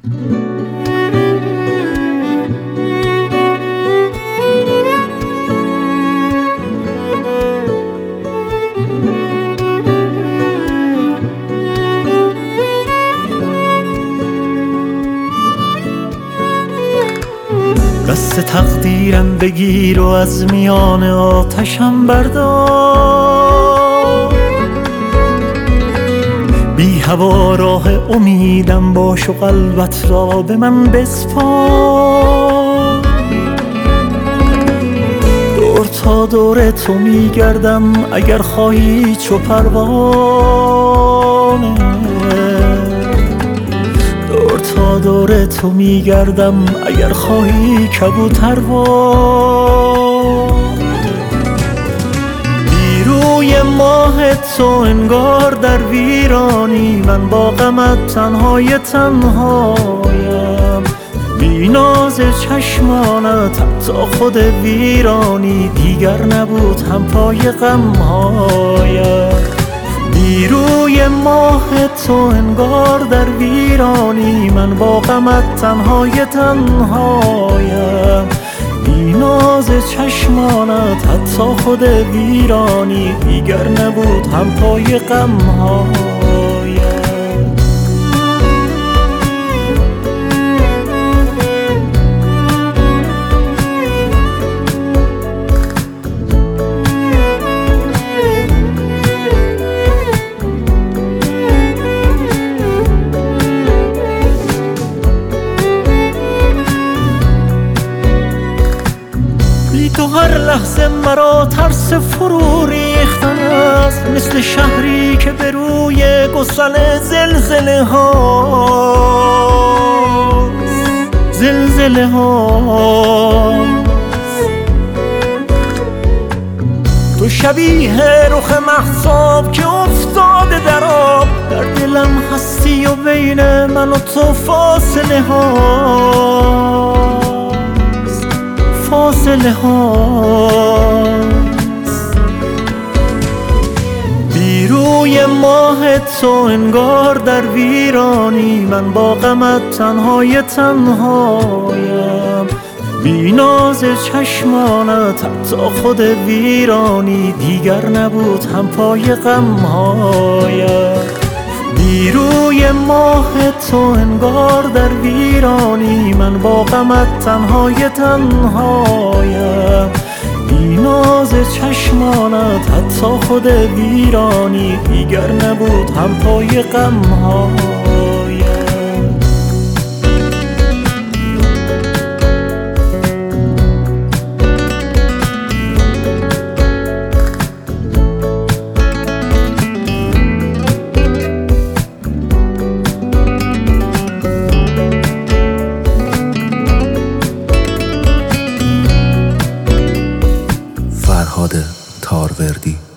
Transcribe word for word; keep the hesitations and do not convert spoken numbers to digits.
دست تقدیرم بگیر و از میان آتشم بردار، بی هوا راه امیدم باش و قلبت را به من بسپار. دور تا دور تو میگردم اگر خواهی چو پروانه، دور تا دور تو میگردم اگر خواهی کبوتروار. بی روی ماه تو انگار در ویرانی، من با غمت تنهای تنهایم. بی ناز چشمانت حتی خود ویرانی دیگر نبود همپای غمهایم. بی روی ماه تو انگار در ویرانی، من با غمت تنهای تنهایم. بی ناز چشمانت حتی خود ویرانی دیگر نبود همپای غمهایم. تو هر لحظه مرا ترس فرو ریختن است، مثل شهری که به روی گسل زلزله هاست. زلزله هاست. تو شبیه رخ مهتاب که افتاده در آب، در دلم هستی و بین من و تو فاصله هاست. فاصله هاست. بی روی ماه تو انگار در ویرانی، من با غمت تنهای تنهایم. بی ناز چشمانت حتی خود ویرانی دیگر نبود همپای غمهایم. بی روی ماه تو انگار در ویرانی، من با غمت تنهای تنهایم. بی ناز چشمانت حتی خود ویرانی دیگر نبود همپای غمهایم. فرهاد تاروردی.